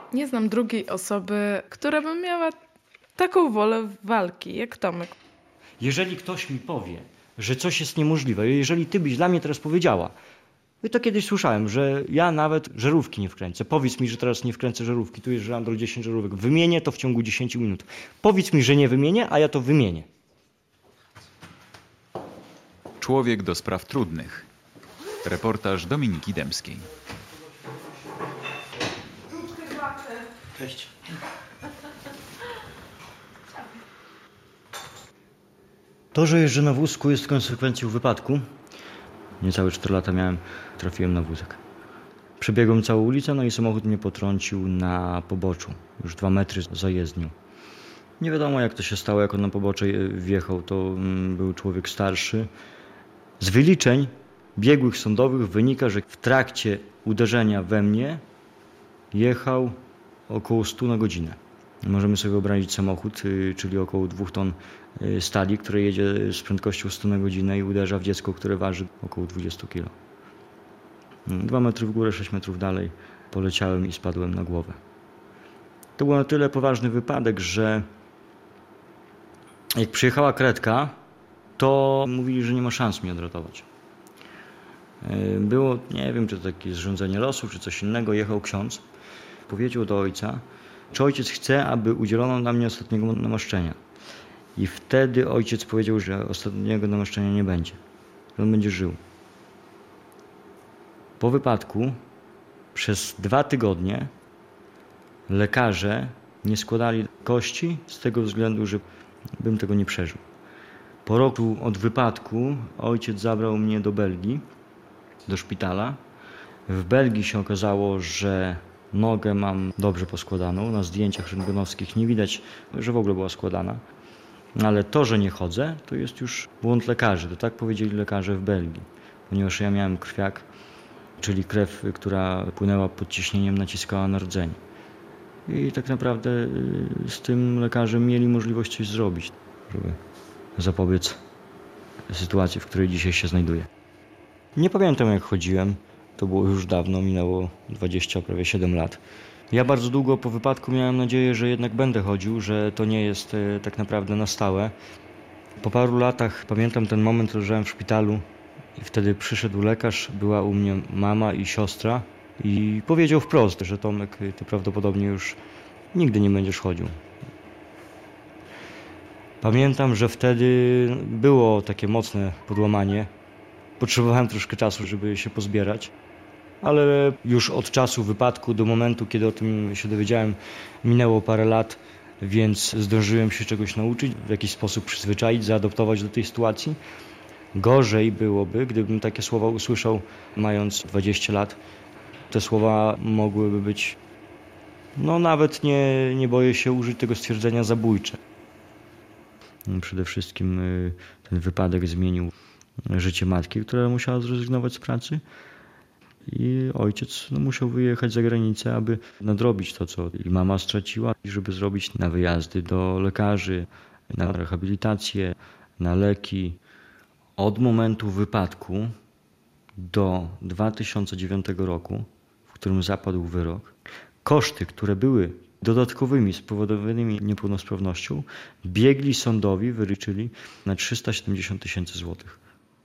Nie znam drugiej osoby, która by miała taką wolę walki jak Tomek. Jeżeli ktoś mi powie, że coś jest niemożliwe, jeżeli ty byś dla mnie teraz powiedziała, to kiedyś słyszałem, że ja nawet żarówki nie wkręcę. Powiedz mi, że teraz nie wkręcę żarówki. Tu jest żandol 10 żarówek. Wymienię to w ciągu 10 minut. Powiedz mi, że nie wymienię, a ja to wymienię. Człowiek do spraw trudnych. Reportaż Dominiki Dębskiej. Cześć. To, że jeżdżę na wózku, jest konsekwencją wypadku. Niecałe 4 lata miałem, trafiłem na wózek. Przebiegłem całą ulicę, no i samochód mnie potrącił na poboczu. Już 2 metry za jezdnią. Nie wiadomo, jak to się stało, jak on na pobocze wjechał. To był człowiek starszy. Z wyliczeń biegłych sądowych wynika, że w trakcie uderzenia we mnie jechał około 100 na godzinę. Możemy sobie wyobrazić samochód, czyli około 2 ton stali, które jedzie z prędkością 100 na godzinę i uderza w dziecko, które waży około 20 kg. 2 metry w górę, 6 metrów dalej poleciałem i spadłem na głowę. To był na tyle poważny wypadek, że jak przyjechała karetka, to mówili, że nie ma szans mnie odratować. Było, nie wiem, czy to takie zrządzenie losu, czy coś innego, jechał ksiądz. Powiedział do ojca, czy ojciec chce, aby udzielono na mnie ostatniego namaszczenia. I wtedy ojciec powiedział, że ostatniego namaszczenia nie będzie, że on będzie żył. Po wypadku przez 2 tygodnie lekarze nie składali kości z tego względu, że bym tego nie przeżył. Po roku od wypadku ojciec zabrał mnie do Belgii, do szpitala. W Belgii się okazało, że nogę mam dobrze poskładaną. Na zdjęciach rentgenowskich nie widać, że w ogóle była składana. Ale to, że nie chodzę, to jest już błąd lekarzy. To tak powiedzieli lekarze w Belgii. Ponieważ ja miałem krwiak, czyli krew, która płynęła pod ciśnieniem, naciskała na rdzeń. I tak naprawdę z tym lekarze mieli możliwość coś zrobić, żeby zapobiec sytuacji, w której dzisiaj się znajduję. Nie pamiętam, jak chodziłem. To było już dawno, minęło 20, prawie 7 lat. Ja bardzo długo po wypadku miałem nadzieję, że jednak będę chodził, że to nie jest tak naprawdę na stałe. Po paru latach pamiętam ten moment, leżałem w szpitalu i wtedy przyszedł lekarz, była u mnie mama i siostra i powiedział wprost, że Tomek, ty prawdopodobnie już nigdy nie będziesz chodził. Pamiętam, że wtedy było takie mocne podłamanie. Potrzebowałem troszkę czasu, żeby się pozbierać. Ale już od czasu wypadku do momentu, kiedy o tym się dowiedziałem, minęło parę lat, więc zdążyłem się czegoś nauczyć, w jakiś sposób przyzwyczaić, zaadoptować do tej sytuacji. Gorzej byłoby, gdybym takie słowa usłyszał mając 20 lat. Te słowa mogłyby być, nawet nie boję się użyć tego stwierdzenia, zabójcze. Przede wszystkim ten wypadek zmienił życie matki, która musiała zrezygnować z pracy. I ojciec musiał wyjechać za granicę, aby nadrobić to, co i mama straciła, i żeby zrobić na wyjazdy do lekarzy, na rehabilitację, na leki. Od momentu wypadku do 2009 roku, w którym zapadł wyrok, koszty, które były dodatkowymi spowodowanymi niepełnosprawnością, biegli sądowi wyliczyli na 370 000 złotych.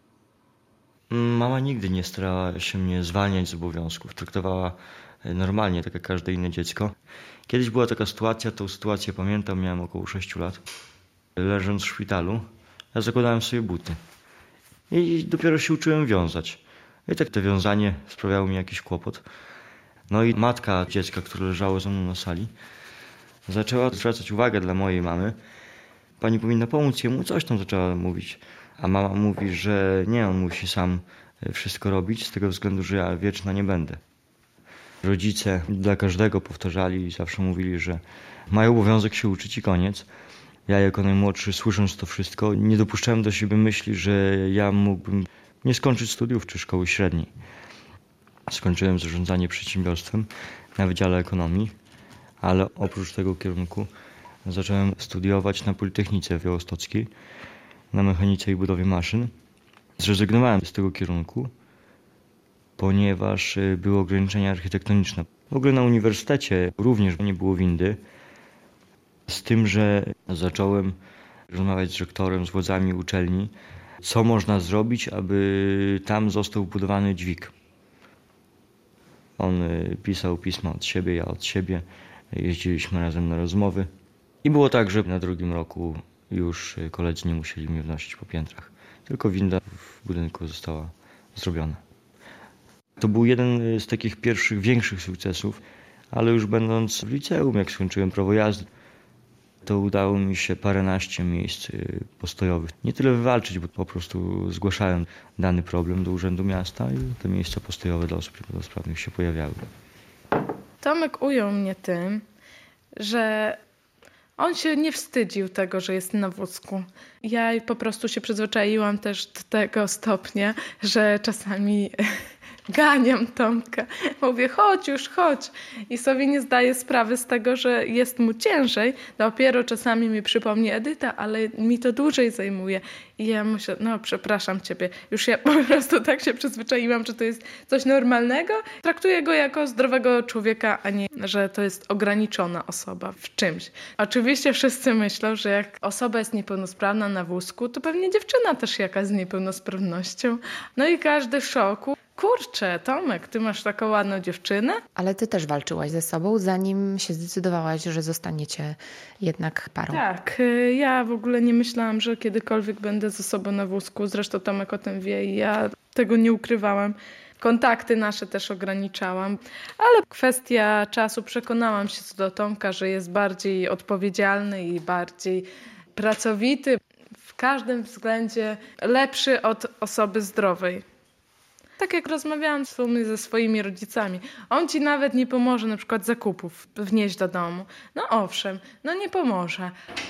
Mama nigdy nie starała się mnie zwalniać z obowiązków. Traktowała normalnie, tak jak każde inne dziecko. Kiedyś była taka sytuacja, tą sytuację pamiętam, miałem około 6 lat. Leżąc w szpitalu, ja zakładałem sobie buty. I dopiero się uczyłem wiązać. I tak to wiązanie sprawiało mi jakiś kłopot. No i matka dziecka, które leżało ze mną na sali, zaczęła zwracać uwagę dla mojej mamy. Pani powinna pomóc jemu, coś tam zaczęła mówić. A mama mówi, że nie, on musi sam wszystko robić z tego względu, że ja wieczna nie będę. Rodzice dla każdego powtarzali i zawsze mówili, że mają obowiązek się uczyć i koniec. Ja jako najmłodszy, słysząc to wszystko, nie dopuszczałem do siebie myśli, że ja mógłbym nie skończyć studiów czy szkoły średniej. Skończyłem zarządzanie przedsiębiorstwem na Wydziale Ekonomii, ale oprócz tego kierunku zacząłem studiować na Politechnice Białostockiej, na mechanice i budowie maszyn. Zrezygnowałem z tego kierunku, ponieważ były ograniczenia architektoniczne. W ogóle na uniwersytecie również nie było windy, z tym, że zacząłem rozmawiać z rektorem, z władzami uczelni, co można zrobić, aby tam został budowany dźwig. On pisał pisma od siebie, ja od siebie. Jeździliśmy razem na rozmowy. I było tak, że na drugim roku już koledzy nie musieli mnie wnosić po piętrach. Tylko winda w budynku została zrobiona. To był jeden z takich pierwszych, większych sukcesów, ale już będąc w liceum, jak skończyłem prawo jazdy, to udało mi się paręnaście miejsc postojowych. Nie tyle wywalczyć, bo po prostu zgłaszałem dany problem do Urzędu Miasta i te miejsca postojowe dla osób niepełnosprawnych się pojawiały. Tomek ujął mnie tym, że on się nie wstydził tego, że jest na wózku. Ja po prostu się przyzwyczaiłam też do tego stopnia, że czasami ganiam Tomka. Mówię, chodź już, chodź. I sobie nie zdaję sprawy z tego, że jest mu ciężej. Dopiero czasami mi przypomni Edyta, ale mi to dłużej zajmuje. I ja myślę, no przepraszam ciebie. Już ja po prostu tak się przyzwyczaiłam, że to jest coś normalnego. Traktuję go jako zdrowego człowieka, a nie, że to jest ograniczona osoba w czymś. Oczywiście wszyscy myślą, że jak osoba jest niepełnosprawna na wózku, to pewnie dziewczyna też jakaś z niepełnosprawnością. No i każdy w szoku. Kurczę, Tomek, ty masz taką ładną dziewczynę? Ale ty też walczyłaś ze sobą, zanim się zdecydowałaś, że zostaniecie jednak parą. Tak, ja w ogóle nie myślałam, że kiedykolwiek będę ze sobą na wózku. Zresztą Tomek o tym wie i ja tego nie ukrywałam. Kontakty nasze też ograniczałam, ale kwestia czasu przekonałam się co do Tomka, że jest bardziej odpowiedzialny i bardziej pracowity. W każdym względzie lepszy od osoby zdrowej. Tak jak rozmawiałam w sumie ze swoimi rodzicami. On ci nawet nie pomoże na przykład zakupów wnieść do domu. No owszem, no nie pomoże.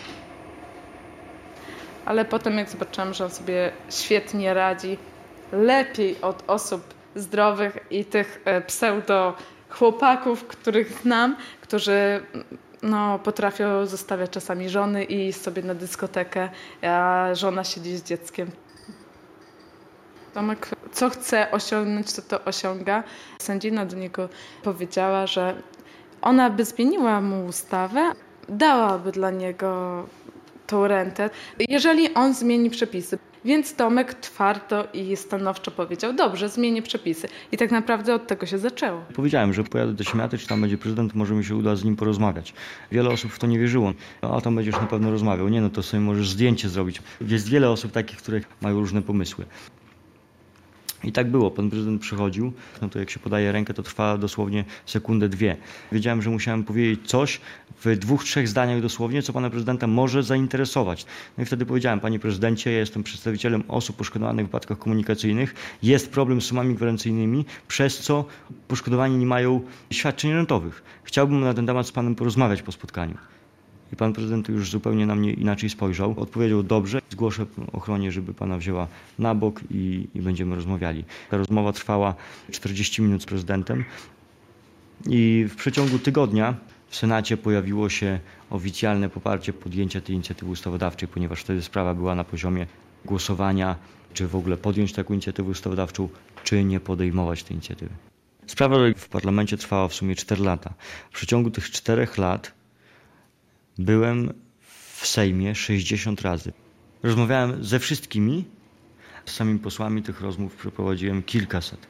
Ale potem jak zobaczyłam, że on sobie świetnie radzi, lepiej od osób zdrowych i tych pseudo chłopaków, których znam, którzy potrafią zostawiać czasami żony i iść sobie na dyskotekę, a żona siedzi z dzieckiem. Tomek, co chce osiągnąć, to osiąga. Sędzina do niego powiedziała, że ona by zmieniła mu ustawę, dałaby dla niego tą rentę, jeżeli on zmieni przepisy. Więc Tomek twardo i stanowczo powiedział, dobrze, zmienię przepisy. I tak naprawdę od tego się zaczęło. Powiedziałem, że pojadę do Siemiaty, czy tam będzie prezydent, może mi się uda z nim porozmawiać. Wiele osób w to nie wierzyło. No, a tam będziesz na pewno rozmawiał. Nie, no to sobie możesz zdjęcie zrobić. Jest wiele osób takich, które mają różne pomysły. I tak było. Pan prezydent przychodził, no to jak się podaje rękę, to trwa dosłownie sekundę, dwie. Wiedziałem, że musiałem powiedzieć coś w 2-3 zdaniach dosłownie, co pana prezydenta może zainteresować. No i wtedy powiedziałem, panie prezydencie, ja jestem przedstawicielem osób poszkodowanych w wypadkach komunikacyjnych. Jest problem z sumami gwarancyjnymi, przez co poszkodowani nie mają świadczeń rentowych. Chciałbym na ten temat z panem porozmawiać po spotkaniu. I pan prezydent już zupełnie na mnie inaczej spojrzał. Odpowiedział, dobrze, zgłoszę ochronie, żeby pana wzięła na bok i będziemy rozmawiali. Ta rozmowa trwała 40 minut z prezydentem i w przeciągu tygodnia w Senacie pojawiło się oficjalne poparcie podjęcia tej inicjatywy ustawodawczej, ponieważ wtedy sprawa była na poziomie głosowania, czy w ogóle podjąć taką inicjatywę ustawodawczą, czy nie podejmować tej inicjatywy. Sprawa w parlamencie trwała w sumie 4 lata. W przeciągu tych 4 lat byłem w Sejmie 60 razy. Rozmawiałem ze wszystkimi, z samymi posłami tych rozmów przeprowadziłem kilkaset.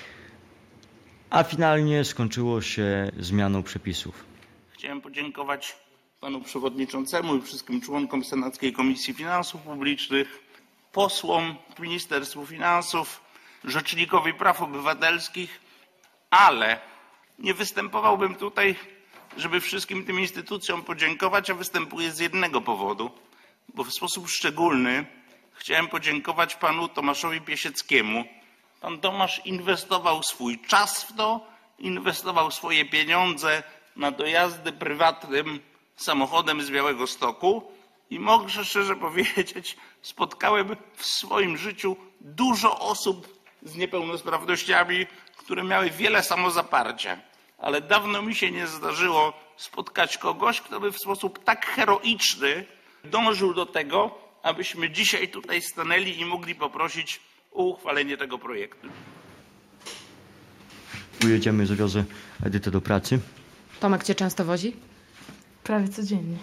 A finalnie skończyło się zmianą przepisów. Chciałem podziękować panu przewodniczącemu i wszystkim członkom Senackiej Komisji Finansów Publicznych, posłom, Ministerstwu Finansów, Rzecznikowi Praw Obywatelskich, ale nie występowałbym tutaj, żeby wszystkim tym instytucjom podziękować, a występuję z jednego powodu, bo w sposób szczególny chciałem podziękować panu Tomaszowi Piesieckiemu. Pan Tomasz inwestował swój czas w to, inwestował swoje pieniądze na dojazdy prywatnym samochodem z Białegostoku i mogę szczerze powiedzieć, spotkałem w swoim życiu dużo osób z niepełnosprawnościami, które miały wiele samozaparcia. Ale dawno mi się nie zdarzyło spotkać kogoś, kto by w sposób tak heroiczny dążył do tego, abyśmy dzisiaj tutaj stanęli i mogli poprosić o uchwalenie tego projektu. Pojedziemy, zawiozę Edytę do pracy. Tomek cię często wozi? Prawie codziennie.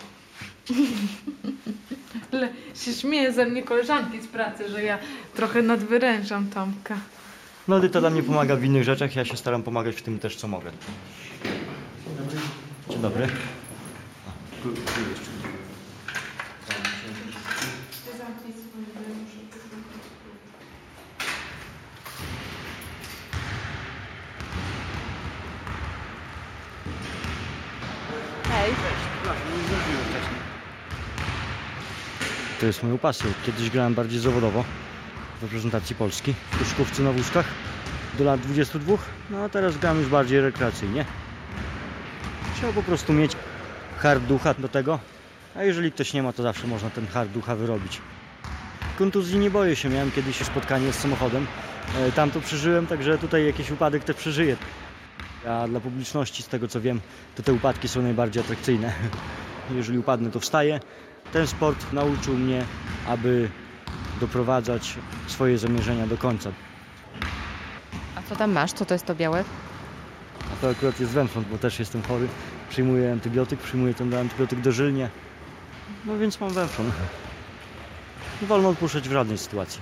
Ale się śmieje ze mnie koleżanki z pracy, że ja trochę nadwyrężam Tomka. No Edyta dla mnie pomaga w innych rzeczach, ja się staram pomagać w tym też, co mogę. Dzień dobry. Hej. To jest moją pasją. Kiedyś grałem bardziej zawodowo w reprezentacji Polski, w koszykówce na wózkach do lat 22, no a teraz gram już bardziej rekreacyjnie. Trzeba po prostu mieć hard ducha do tego, a jeżeli ktoś nie ma, to zawsze można ten hard ducha wyrobić. Kontuzji nie boję się, miałem kiedyś spotkanie z samochodem, tam to przeżyłem, także tutaj jakiś wypadek też przeżyję. A dla publiczności, z tego co wiem, to te upadki są najbardziej atrakcyjne. Jeżeli upadnę, to wstaję. Ten sport nauczył mnie, aby doprowadzać swoje zamierzenia do końca. A co tam masz? Co to jest to białe? A to akurat jest węfront, bo też jestem chory. Przyjmuję antybiotyk, przyjmuję ten antybiotyk dożylnie. No więc mam węfront. Nie wolno odpuszczać w żadnej sytuacji.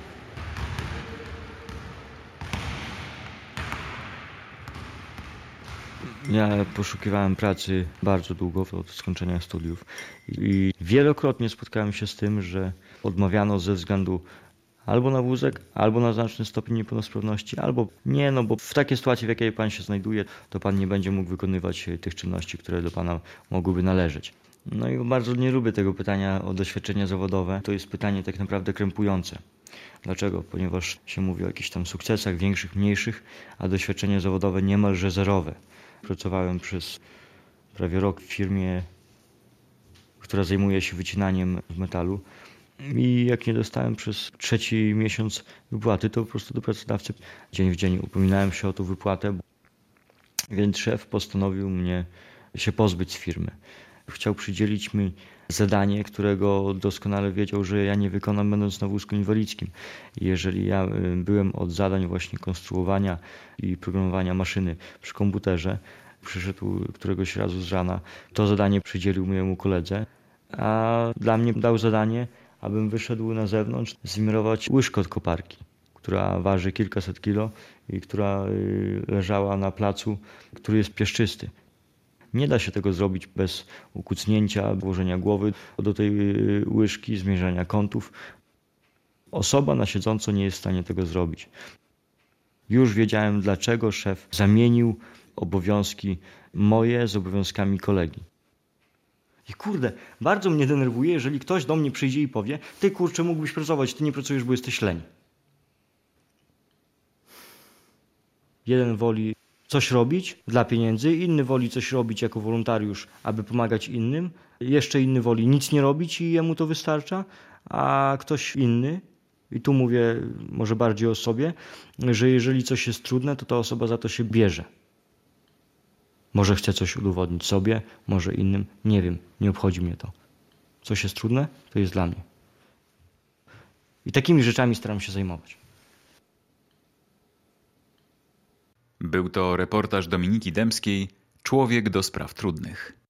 Ja poszukiwałem pracy bardzo długo, od skończenia studiów i wielokrotnie spotkałem się z tym, że odmawiano ze względu albo na wózek, albo na znaczny stopień niepełnosprawności, albo nie, no bo w takiej sytuacji, w jakiej pan się znajduje, to pan nie będzie mógł wykonywać tych czynności, które do pana mogłyby należeć. No i bardzo nie lubię tego pytania o doświadczenia zawodowe. To jest pytanie tak naprawdę krępujące. Dlaczego? Ponieważ się mówi o jakichś tam sukcesach, większych, mniejszych, a doświadczenie zawodowe niemalże zerowe. Pracowałem przez prawie rok w firmie, która zajmuje się wycinaniem metalu i jak nie dostałem przez 3. miesiąc wypłaty, to po prostu do pracodawcy dzień w dzień upominałem się o tą wypłatę, więc szef postanowił mnie się pozbyć z firmy. Chciał przydzielić mi zadanie, którego doskonale wiedział, że ja nie wykonam, będąc na wózku inwalidzkim. Jeżeli ja byłem od zadań właśnie konstruowania i programowania maszyny przy komputerze, przyszedł któregoś razu z rana, to zadanie przydzielił mojemu koledze, a dla mnie dał zadanie, abym wyszedł na zewnątrz, zmierować łyżkę od koparki, która waży kilkaset kilo i która leżała na placu, który jest piaszczysty. Nie da się tego zrobić bez ukucnięcia, włożenia głowy do tej łyżki, zmierzania kątów. Osoba na siedząco nie jest w stanie tego zrobić. Już wiedziałem, dlaczego szef zamienił obowiązki moje z obowiązkami kolegi. I kurde, bardzo mnie denerwuje, jeżeli ktoś do mnie przyjdzie i powie: ty kurczę, mógłbyś pracować, ty nie pracujesz, bo jesteś leń. Jeden woli coś robić dla pieniędzy, inny woli coś robić jako wolontariusz, aby pomagać innym, jeszcze inny woli nic nie robić i jemu to wystarcza, a ktoś inny, i tu mówię może bardziej o sobie, że jeżeli coś jest trudne, to ta osoba za to się bierze. Może chce coś udowodnić sobie, może innym, nie wiem, nie obchodzi mnie to. Coś jest trudne, to jest dla mnie. I takimi rzeczami staram się zajmować. Był to reportaż Dominiki Dębskiej, Człowiek do spraw trudnych.